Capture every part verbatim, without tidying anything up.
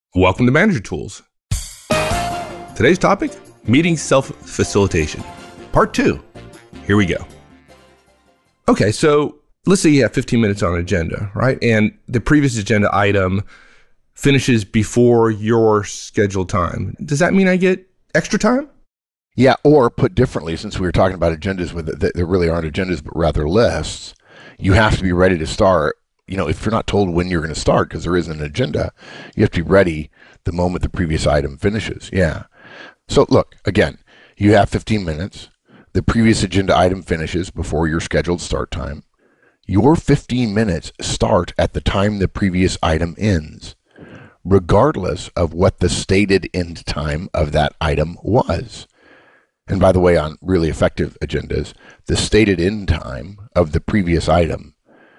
Welcome to Manager Tools. Today's topic, meeting self-facilitation, part two. Here we go. Okay, so let's say you have fifteen minutes on an agenda, right? And the previous agenda item finishes before your scheduled time. Does that mean I get extra time? Yeah, or put differently, since we were talking about agendas, with that there really aren't agendas, but rather lists, you have to be ready to start. You know, if you're not told when you're going to start because there isn't an agenda, you have to be ready the moment the previous item finishes. Yeah. So look, again, you have fifteen minutes. The previous agenda item finishes before your scheduled start time. Your fifteen minutes start at the time the previous item ends, regardless of what the stated end time of that item was. And by the way, on really effective agendas, the stated end time of the previous item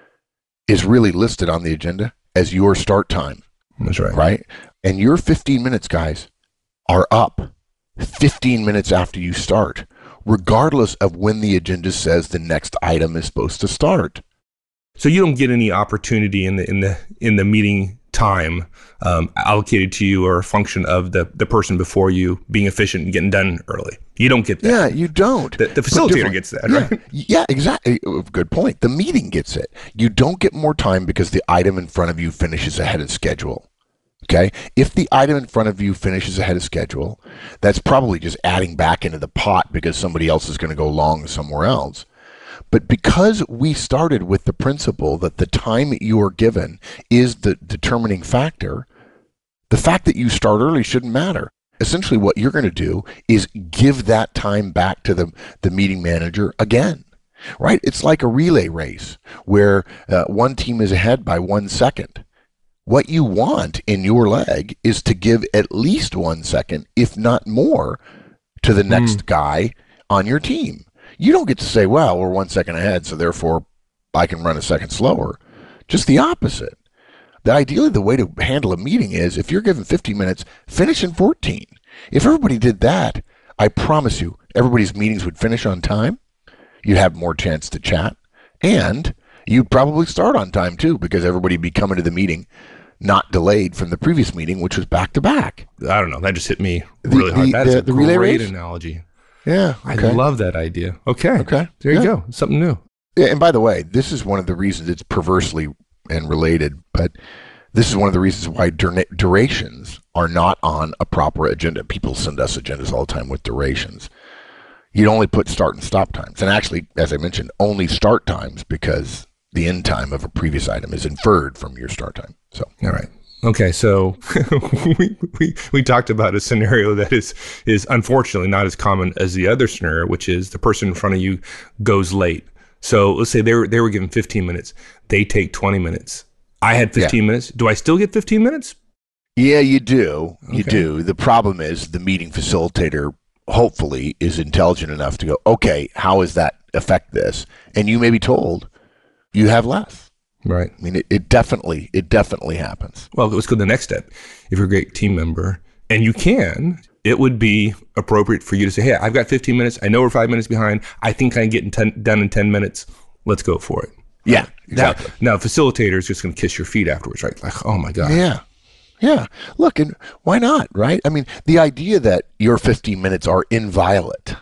is really listed on the agenda as your start time. That's right. Right? And your fifteen minutes, guys, are up fifteen minutes after you start, regardless of when the agenda says the next item is supposed to start. So you don't get any opportunity in the in the in the meeting time um, allocated to you or a function of the, the person before you being efficient and getting done early. You don't get that. Yeah, you don't. The, the facilitator gets that, yeah, right? Yeah, exactly. Good point. The meeting gets it. You don't get more time because the item in front of you finishes ahead of schedule. Okay? If the item in front of you finishes ahead of schedule, that's probably just adding back into the pot because somebody else is going to go long somewhere else. But because we started with the principle that the time you are given is the determining factor, the fact that you start early shouldn't matter. Essentially what you're going to do is give that time back to the, the meeting manager again, right? It's like a relay race where uh, one team is ahead by one second. What you want in your leg is to give at least one second, if not more, to the next mm. guy on your team. You don't get to say, well, we're one second ahead, so therefore I can run a second slower. Just the opposite. The ideally, the way to handle a meeting is if you're given fifteen minutes, finish in fourteen. If everybody did that, I promise you, everybody's meetings would finish on time. You'd have more chance to chat. And you'd probably start on time, too, because everybody would be coming to the meeting not delayed from the previous meeting, which was back to back. I don't know. That just hit me really the, hard. The, that is the, a the relay great race? analogy. Yeah. Okay. I love that idea. Okay. Okay. There you yeah. go. Something new. Yeah, and by the way, this is one of the reasons it's perversely and related, but this is one of the reasons why dur- durations are not on a proper agenda. People send us agendas all the time with durations. You'd only put start and stop times. And actually, as I mentioned, only start times because the end time of a previous item is inferred from your start time. So, all right. Okay, so we, we we talked about a scenario that is is unfortunately not as common as the other scenario, which is the person in front of you goes late. So let's say they were they were given fifteen minutes. They take twenty minutes. I had fifteen yeah. minutes. Do I still get fifteen minutes? Yeah, you do. You okay. do. The problem is the meeting facilitator hopefully is intelligent enough to go, okay, how does that affect this? And you may be told you have less. Right. I mean, it, it definitely, it definitely happens. Well, let's go to the next step. If you're a great team member and you can, it would be appropriate for you to say, hey, I've got fifteen minutes. I know we're five minutes behind. I think I can get in ten, done in ten minutes. Let's go for it. Yeah, exactly. Now, now facilitator is just going to kiss your feet afterwards, right? Like, oh my God. Yeah. Yeah. Look, and why not, right? I mean, the idea that your fifteen minutes are inviolate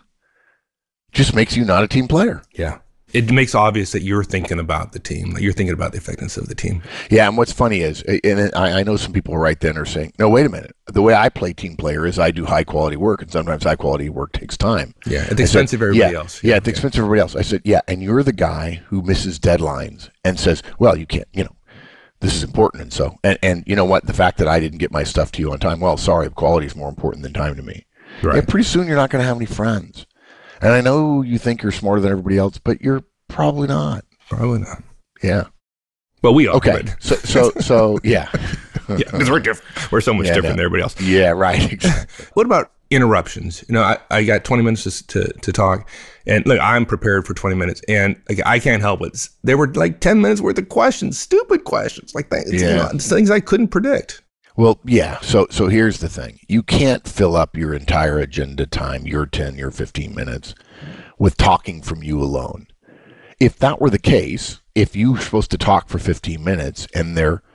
just makes you not a team player. Yeah. It makes obvious that you're thinking about the team, that you're thinking about the effectiveness of the team. Yeah, and what's funny is, and I, I know some people right then are saying, no, wait a minute. The way I play team player is I do high quality work, and sometimes high quality work takes time. Yeah, at the expense of everybody yeah, else. Yeah, yeah, at the expense of everybody else. I said, yeah, and you're the guy who misses deadlines and says, well, you can't, you know, this is important. And so, and, and you know what, the fact that I didn't get my stuff to you on time, well, sorry, quality is more important than time to me. Right. And pretty soon you're not going to have any friends. And I know you think you're smarter than everybody else, but you're probably not. Probably not. Yeah. Well, we are. Okay. But. So, so, so, yeah. Yeah, because we're different. We're so much yeah, different no. than everybody else. Yeah, right. Exactly. What about interruptions? You know, I, I got twenty minutes to, to to talk, and look, I'm prepared for twenty minutes, and like, I can't help it. There were like ten minutes worth of questions, stupid questions, like things, yeah. you know, things I couldn't predict. Well, yeah. So, so here's the thing: you can't fill up your entire agenda time, your ten, your fifteen minutes, with talking from you alone. If that were the case, if you were supposed to talk for fifteen minutes and there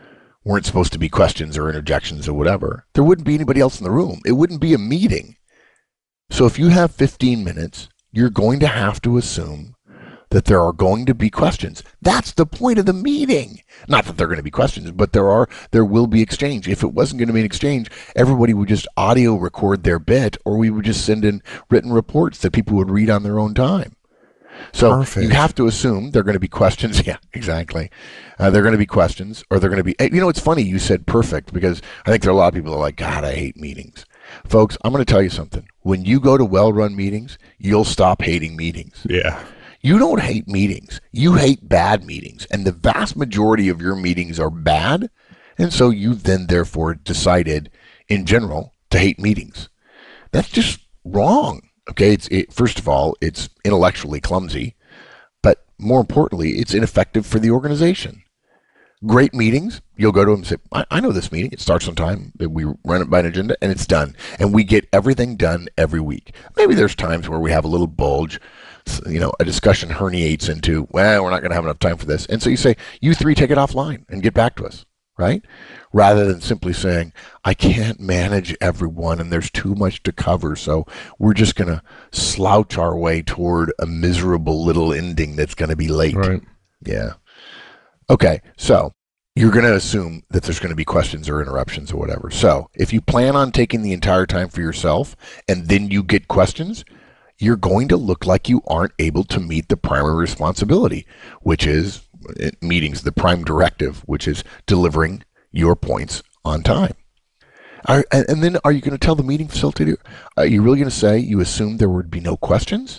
weren't supposed to be questions or interjections or whatever, there wouldn't be anybody else in the room. It wouldn't be a meeting. So if you have fifteen minutes, you're going to have to assume that there are going to be questions. That's the point of the meeting. Not that there are going to be questions, but there are. There will be exchange. If it wasn't going to be an exchange, everybody would just audio record their bit, or we would just send in written reports that people would read on their own time. So Perfect. You have to assume there are going to be questions. Yeah, exactly. Uh, there are going to be questions, or they're going to be. You know, it's funny you said perfect, because I think there are a lot of people that are like, God, I hate meetings. Folks, I'm going to tell you something. When you go to well-run meetings, you'll stop hating meetings. Yeah. You don't hate meetings. You hate bad meetings. And the vast majority of your meetings are bad. And so you've then therefore decided in general to hate meetings. That's just wrong. Okay. It's it, first of all, it's intellectually clumsy, but more importantly, it's ineffective for the organization. Great meetings, you'll go to them and say, I, I know this meeting. It starts on time. We run it by an agenda and it's done. And we get everything done every week. Maybe there's times where we have a little bulge. You know, a discussion herniates into, well, we're not going to have enough time for this. And so you say, you three take it offline and get back to us, right? Rather than simply saying, I can't manage everyone and there's too much to cover. So we're just going to slouch our way toward a miserable little ending that's going to be late. Right. Yeah. Okay. So you're going to assume that there's going to be questions or interruptions or whatever. So if you plan on taking the entire time for yourself and then you get questions, you're going to look like you aren't able to meet the primary responsibility, which is meetings, the prime directive, which is delivering your points on time. Are, and then are you going to tell the meeting facilitator, are you really going to say you assumed there would be no questions?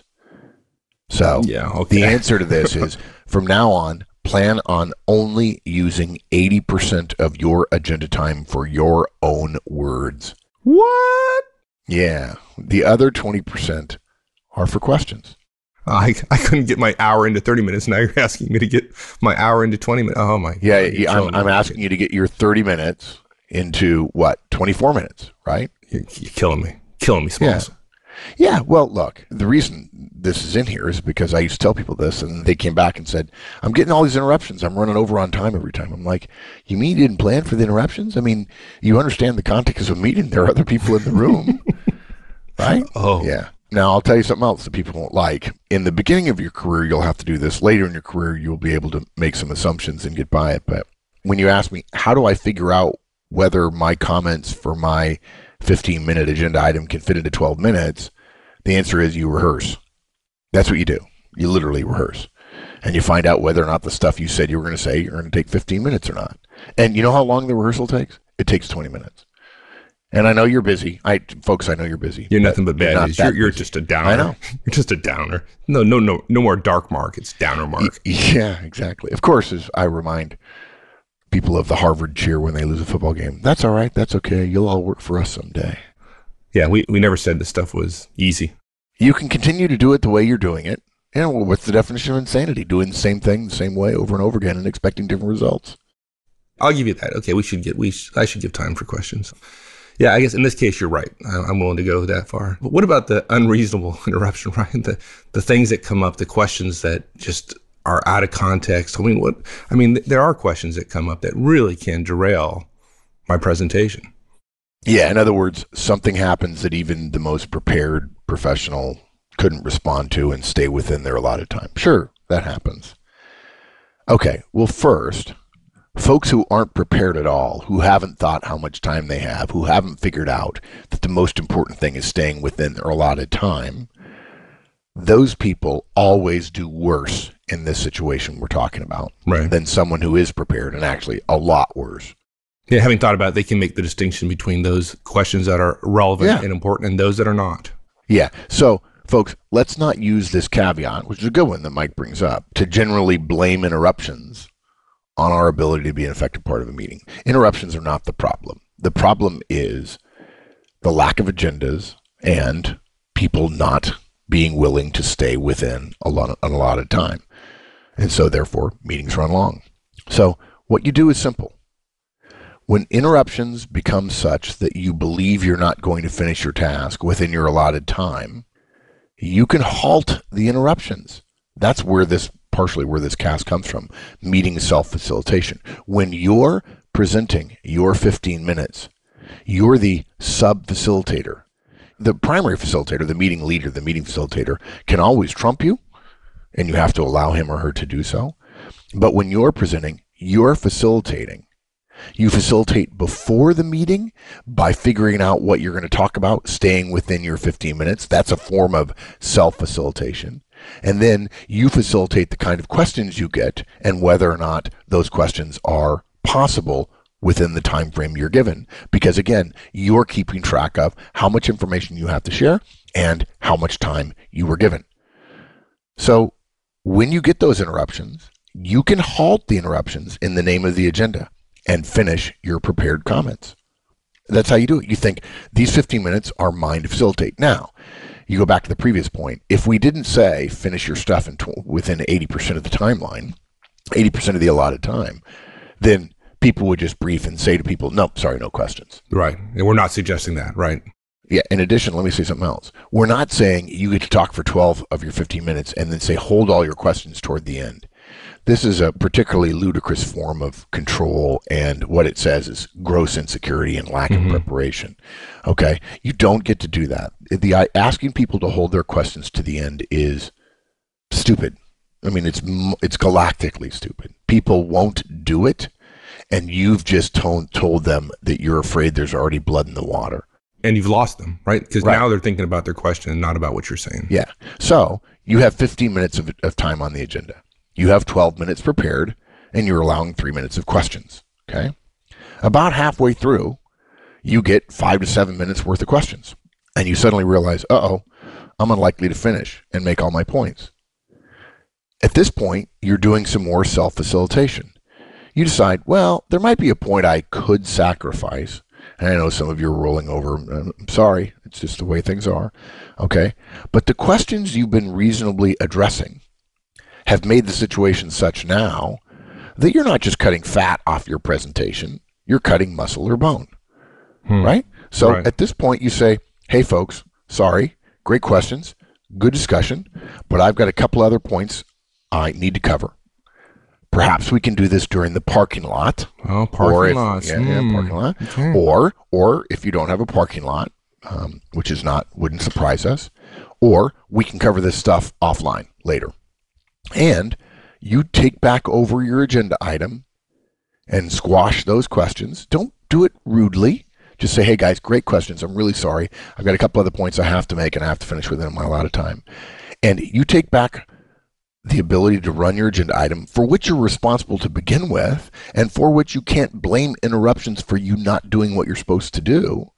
So yeah, okay. The answer to this is, from now on, plan on only using eighty percent of your agenda time for your own words. What? Yeah. The other twenty percent are for questions. I I couldn't get my hour into thirty minutes. Now you're asking me to get my hour into twenty minutes. Oh my! Yeah, yeah I'm, I'm asking you to get your thirty minutes into what? twenty-four minutes, right? You're, you're killing me, killing me, Smalls. Yeah. Yeah. Well, look, the reason this is in here is because I used to tell people this, and they came back and said, "I'm getting all these interruptions. I'm running over on time every time." I'm like, "You mean you didn't plan for the interruptions? I mean, you understand the context of a meeting. There are other people in the room, right?" Oh, yeah. Now, I'll tell you something else that people won't like. In the beginning of your career, you'll have to do this. Later in your career, you'll be able to make some assumptions and get by it. But when you ask me, how do I figure out whether my comments for my fifteen-minute agenda item can fit into twelve minutes, the answer is you rehearse. That's what you do. You literally rehearse. And you find out whether or not the stuff you said you were going to say, you're going to take fifteen minutes or not. And you know how long the rehearsal takes? It takes twenty minutes. And I know you're busy. I, folks, I know you're busy. You're nothing but bad you're news. You're, you're just a downer. I know. You're just a downer. No, no, no, no more dark mark. It's downer mark. Yeah, exactly. Of course, as I remind people of the Harvard cheer when they lose a football game. That's all right. That's okay. You'll all work for us someday. Yeah, we, we never said this stuff was easy. You can continue to do it the way you're doing it. And well, what's the definition of insanity? Doing the same thing the same way over and over again and expecting different results. I'll give you that. Okay, we should get. We sh- I should give time for questions. Yeah, I guess in this case, you're right. I'm willing to go that far. But what about the unreasonable interruption, right? The the things that come up, the questions that just are out of context. I mean, what? I mean, there are questions that come up that really can derail my presentation. Yeah, in other words, something happens that even the most prepared professional couldn't respond to and stay within their allotted time. Sure, that happens. Okay, well, first, folks who aren't prepared at all, who haven't thought how much time they have, who haven't figured out that the most important thing is staying within their allotted time, those people always do worse in this situation we're talking about right. than someone who is prepared, and actually a lot worse. Yeah, having thought about it, they can make the distinction between those questions that are relevant yeah. and important and those that are not. Yeah, so folks, let's not use this caveat, which is a good one that Mike brings up, to generally blame interruptions on our ability to be an effective part of a meeting. Interruptions are not the problem. The problem is the lack of agendas and people not being willing to stay within a lot, an allotted time. And so, therefore, meetings run long. So what you do is simple. When interruptions become such that you believe you're not going to finish your task within your allotted time, you can halt the interruptions. That's where this partially where this cast comes from, meeting self-facilitation. When your presenting your fifteen minutes, you're the sub-facilitator. The primary facilitator, the meeting leader, the meeting facilitator can always trump you, and you have to allow him or her to do so. But when you're presenting, you're facilitating. You facilitate before the meeting by figuring out what you're going to talk about, staying within your fifteen minutes. That's a form of self-facilitation. And then you facilitate the kind of questions you get and whether or not those questions are possible within the time frame you're given. Because again, you're keeping track of how much information you have to share and how much time you were given. So when you get those interruptions, you can halt the interruptions in the name of the agenda and finish your prepared comments. That's how you do it. You think these fifteen minutes are mine to facilitate. Now, you go back to the previous point. If we didn't say finish your stuff in tw- within eighty percent of the timeline, eighty percent of the allotted time, then people would just brief and say to people, no, sorry, no questions. Right. And we're not suggesting that, right? Yeah. In addition, let me say something else. We're not saying you get to talk for twelve of your fifteen minutes and then say hold all your questions toward the end. This is a particularly ludicrous form of control, and what it says is gross insecurity and lack mm-hmm. of preparation. Okay? You don't get to do that. The asking people to hold their questions to the end is stupid. I mean, it's it's galactically stupid. People won't do it, and you've just told, told them that you're afraid there's already blood in the water. And you've lost them, right? Because right. now they're thinking about their question and not about what you're saying. Yeah. So you have fifteen minutes of, of time on the agenda. You have twelve minutes prepared, and you're allowing three minutes of questions, okay? About halfway through, you get five to seven minutes worth of questions, and you suddenly realize, uh-oh, I'm unlikely to finish and make all my points. At this point, you're doing some more self-facilitation. You decide, well, there might be a point I could sacrifice, and I know some of you are rolling over. I'm sorry, it's just the way things are, okay? But the questions you've been reasonably addressing have made the situation such now that you're not just cutting fat off your presentation, you're cutting muscle or bone, hmm. right? So right. At this point you say, hey folks, sorry, great questions, good discussion, but I've got a couple other points I need to cover. Perhaps we can do this during the parking lot. Oh, parking lot. Yeah, mm. yeah, parking lot. Okay. Or, or if you don't have a parking lot, um, which is not, wouldn't surprise us, or we can cover this stuff offline later. And you take back over your agenda item and squash those questions. Don't do it rudely. Just say, hey guys, great questions. I'm really sorry. I've got a couple other points I have to make and I have to finish within my allotted time. And you take back the ability to run your agenda item for which you're responsible to begin with and for which you can't blame interruptions for you not doing what you're supposed to do.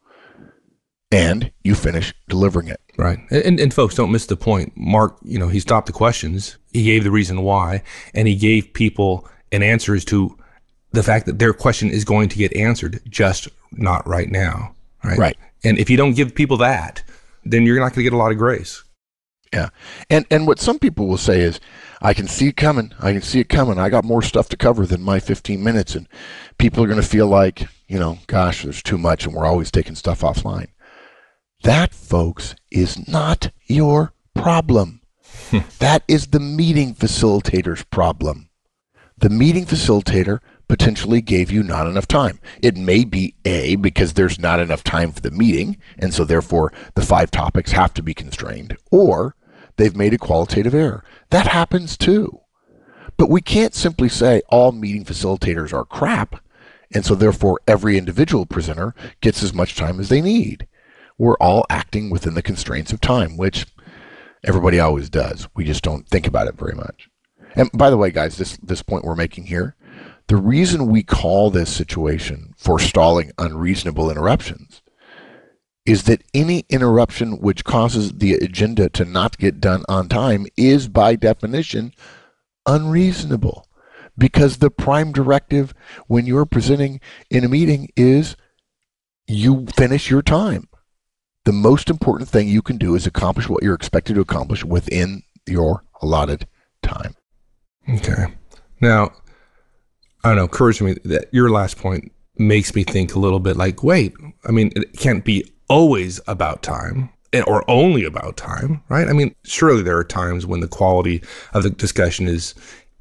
And you finish delivering it. Right. And, and folks, don't miss the point. Mark, you know, he stopped the questions. He gave the reason why, and he gave people an answer as to the fact that their question is going to get answered, just not right now. Right. Right. And if you don't give people that, then you're not going to get a lot of grace. Yeah. And and what some people will say is, I can see it coming. I can see it coming. I got more stuff to cover than my fifteen minutes. And people are going to feel like, you know, gosh, there's too much and we're always taking stuff offline. That, folks, is not your problem. That is the meeting facilitator's problem. The meeting facilitator potentially gave you not enough time. It may be A, because there's not enough time for the meeting, and so therefore the five topics have to be constrained, or they've made a qualitative error. That happens too. But we can't simply say all meeting facilitators are crap, and so therefore every individual presenter gets as much time as they need. We're all acting within the constraints of time, which everybody always does. We just don't think about it very much. And by the way, guys, this, this point we're making here, the reason we call this situation forestalling unreasonable interruptions is that any interruption which causes the agenda to not get done on time is by definition unreasonable, because the prime directive when you're presenting in a meeting is you finish your time. The most important thing you can do is accomplish what you're expected to accomplish within your allotted time. Okay. Now, I don't know, occurs to me that your last point makes me think a little bit like, wait, I mean, it can't be always about time or only about time, right? I mean, surely there are times when the quality of the discussion is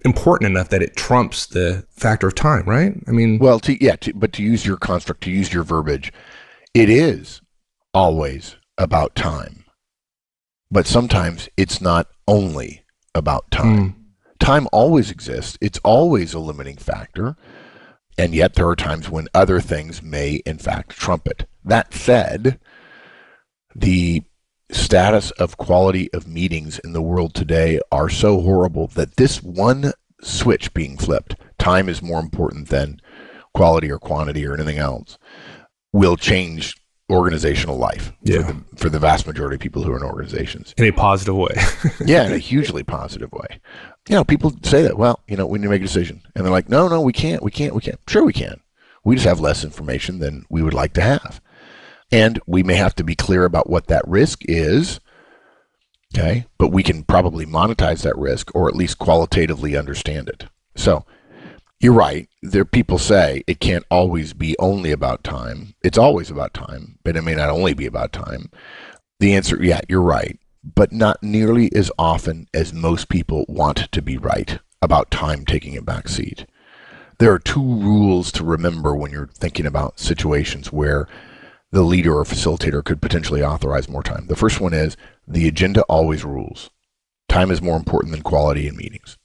important enough that it trumps the factor of time, right? I mean, well, to, yeah, to, but to use your construct, to use your verbiage, it is always about time. But sometimes it's not only about time. Mm. Time always exists. It's always a limiting factor. And yet there are times when other things may, in fact, trump it. That said, the status of quality of meetings in the world today are so horrible that this one switch being flipped, time is more important than quality or quantity or anything else, will change organizational life yeah. for, the, for the vast majority of people who are in organizations. In a positive way. Yeah, in a hugely positive way. You know, people say that, well, you know, we need to make a decision. And they're like, no, no, we can't, we can't, we can't. Sure we can. We just have less information than we would like to have. And we may have to be clear about what that risk is, okay? But we can probably monetize that risk or at least qualitatively understand it. So you're right. There, people say it can't always be only about time. It's always about time, but it may not only be about time. The answer, yeah, you're right, but not nearly as often as most people want to be right about time taking a back seat. There are two rules to remember when you're thinking about situations where the leader or facilitator could potentially authorize more time. The first one is the agenda always rules. Time is more important than quality in meetings.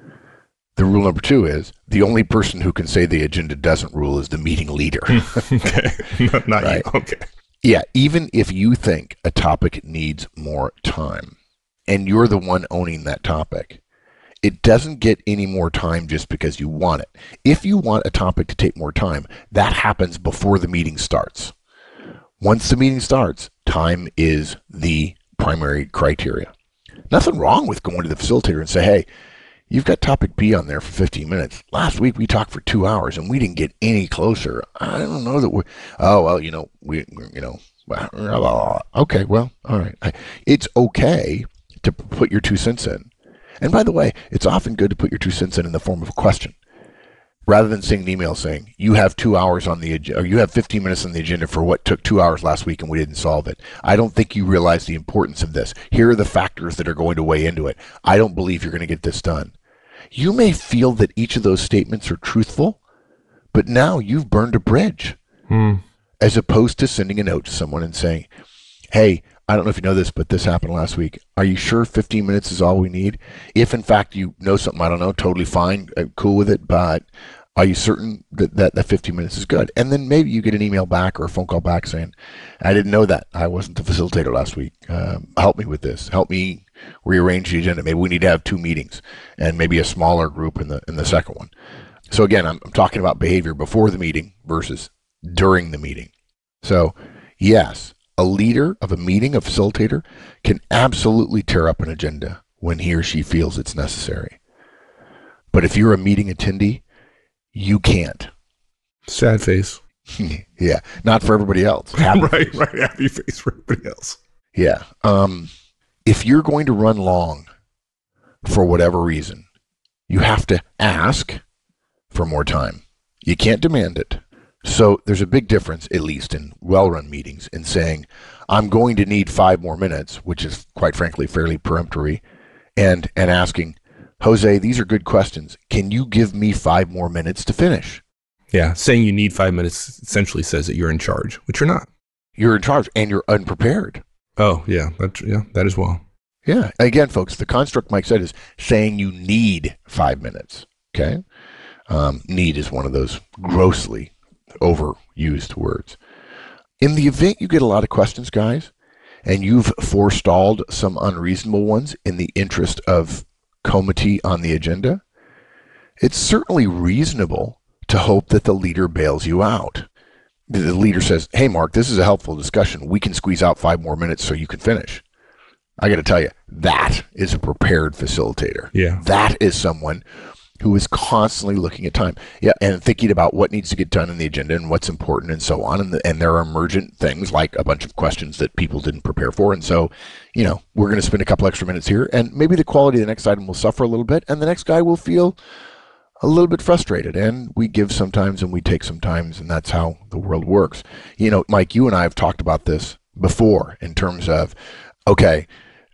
The rule number two is the only person who can say the agenda doesn't rule is the meeting leader. Okay, not, not right? you. Okay. Yeah, even if you think a topic needs more time and you're the one owning that topic, it doesn't get any more time just because you want it. If you want a topic to take more time, that happens before the meeting starts. Once the meeting starts, time is the primary criteria. Nothing wrong with going to the facilitator and say, hey, you've got topic B on there for fifteen minutes. Last week we talked for two hours and we didn't get any closer. I don't know that we're, oh, well, you know, we, you know, okay, well, all right. It's okay to put your two cents in. And by the way, it's often good to put your two cents in in the form of a question. Rather than sending an email saying, you have two hours on the agenda, or you have fifteen minutes on the agenda for what took two hours last week and we didn't solve it. I don't think you realize the importance of this. Here are the factors that are going to weigh into it. I don't believe you're going to get this done. You may feel that each of those statements are truthful, but now you've burned a bridge. Hmm. As opposed to sending a note to someone and saying, hey, I don't know if you know this, but this happened last week. Are you sure fifteen minutes is all we need? If in fact you know something, I don't know, totally fine, I'm cool with it, but are you certain that, that that fifteen minutes is good? And then maybe you get an email back or a phone call back saying, I didn't know that. I wasn't the facilitator last week. Um, help me with this. Help me rearrange the agenda. Maybe we need to have two meetings and maybe a smaller group in the in the second one. So again, I'm, I'm talking about behavior before the meeting versus during the meeting. So yes, a leader of a meeting, a facilitator, can absolutely tear up an agenda when he or she feels it's necessary. But if you're a meeting attendee, you can't. Sad face. Yeah, not for everybody else. Happy right, face. right. Happy face for everybody else. Yeah. Um, if you're going to run long for whatever reason, you have to ask for more time. You can't demand it. So there's a big difference, at least in well-run meetings, in saying, I'm going to need five more minutes, which is quite frankly fairly peremptory, and and asking, Jose, these are good questions. Can you give me five more minutes to finish? Yeah, saying you need five minutes essentially says that you're in charge, which you're not. You're in charge, and you're unprepared. Oh, yeah, that, yeah, that as well. Yeah. Again, folks, the construct Mike said is saying you need five minutes, okay? Um, need is one of those grossly overused words. In the event you get a lot of questions, guys, and you've forestalled some unreasonable ones in the interest of comity on the agenda, it's certainly reasonable to hope that the leader bails you out. The leader says, hey, Mark, this is a helpful discussion. We can squeeze out five more minutes so you can finish. I got to tell you, that is a prepared facilitator. Yeah. That is someone who is constantly looking at time, yeah, and thinking about what needs to get done in the agenda and what's important and so on. And, the, and there are emergent things like a bunch of questions that people didn't prepare for. And so, you know, we're going to spend a couple extra minutes here, and maybe the quality of the next item will suffer a little bit, and the next guy will feel a little bit frustrated. And we give sometimes and we take sometimes, and that's how the world works. You know, Mike, you and I have talked about this before in terms of, okay,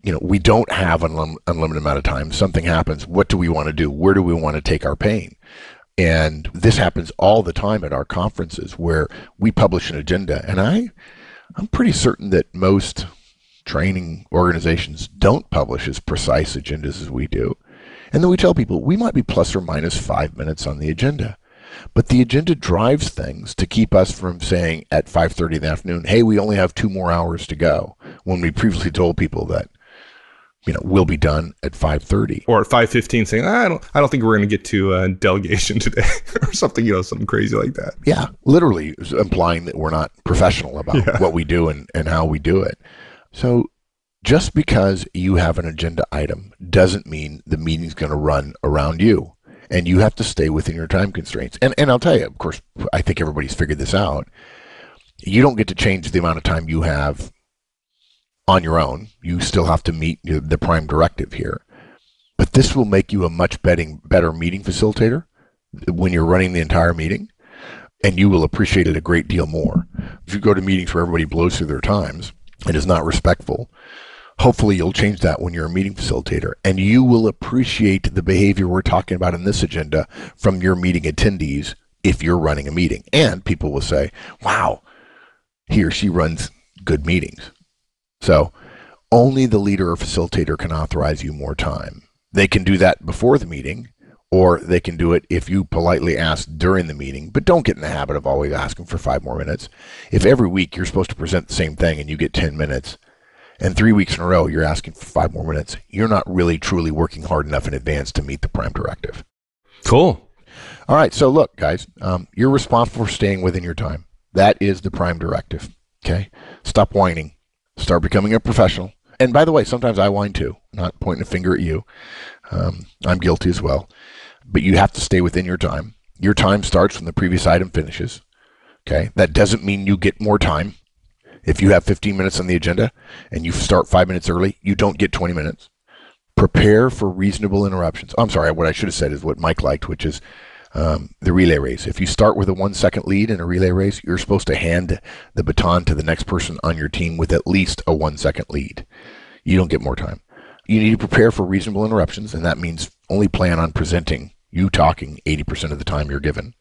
you know, we don't have an unlim- unlimited amount of time. Something happens. What do we want to do? Where do we want to take our pain? And this happens all the time at our conferences where we publish an agenda. And I, I'm pretty certain that most training organizations don't publish as precise agendas as we do. And then we tell people we might be plus or minus five minutes on the agenda. But the agenda drives things to keep us from saying at five thirty in the afternoon, hey, we only have two more hours to go, when we previously told people that, you know, we'll be done at five thirty. Or at five fifteen saying, I don't I don't think we're going to get to uh, delegation today or something, you know, something crazy like that. Yeah, literally implying that we're not professional about yeah. what we do and, and how we do it. So just because you have an agenda item doesn't mean the meeting's going to run around you. And you have to stay within your time constraints. And and I'll tell you, of course, I think everybody's figured this out. You don't get to change the amount of time you have on your own. You still have to meet the prime directive here. But this will make you a much betting, better meeting facilitator when you're running the entire meeting. And you will appreciate it a great deal more. If you go to meetings where everybody blows through their times and is not respectful, hopefully you'll change that when you're a meeting facilitator, and you will appreciate the behavior we're talking about in this agenda from your meeting attendees if you're running a meeting. And people will say, wow, he or she runs good meetings. So only the leader or facilitator can authorize you more time. They can do that before the meeting, or they can do it if you politely ask during the meeting, but don't get in the habit of always asking for five more minutes. If every week you're supposed to present the same thing and you get ten minutes, and three weeks in a row, you're asking for five more minutes, you're not really truly working hard enough in advance to meet the prime directive. Cool. All right. So look, guys, um, you're responsible for staying within your time. That is the prime directive. Okay. Stop whining. Start becoming a professional. And by the way, sometimes I whine too, not pointing a finger at you. Um, I'm guilty as well. But you have to stay within your time. Your time starts when the previous item finishes. Okay. That doesn't mean you get more time. If you have fifteen minutes on the agenda and you start five minutes early, you don't get twenty minutes. Prepare for reasonable interruptions. I'm sorry, what I should have said is what Mike liked, which is um, the relay race. If you start with a one-second lead in a relay race, you're supposed to hand the baton to the next person on your team with at least a one-second lead. You don't get more time. You need to prepare for reasonable interruptions, and that means only plan on presenting, you talking eighty percent of the time you're given.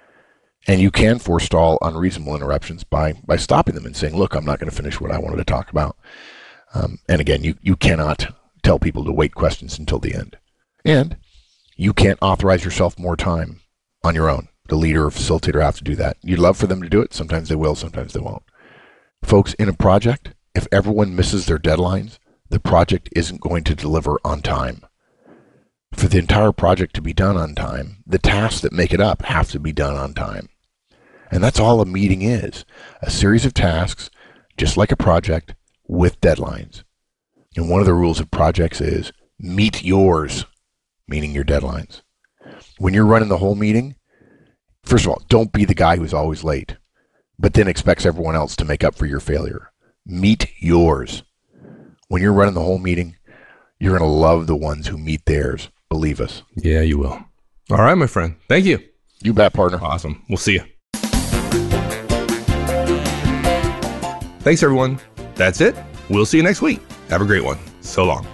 And you can forestall unreasonable interruptions by, by stopping them and saying, look, I'm not going to finish what I wanted to talk about. Um, and again, you, you cannot tell people to wait questions until the end. And you can't authorize yourself more time on your own. The leader or facilitator have to do that. You'd love for them to do it. Sometimes they will, sometimes they won't. Folks, in a project, if everyone misses their deadlines, the project isn't going to deliver on time. For the entire project to be done on time, the tasks that make it up have to be done on time. And that's all a meeting is, a series of tasks, just like a project, with deadlines. And one of the rules of projects is meet yours, meaning your deadlines. When you're running the whole meeting, first of all, don't be the guy who's always late, but then expects everyone else to make up for your failure. Meet yours. When you're running the whole meeting, you're going to love the ones who meet theirs. Believe us. Yeah, you will. All right, my friend. Thank you. You bet, partner. Awesome. We'll see you. Thanks, everyone. That's it. We'll see you next week. Have a great one. So long.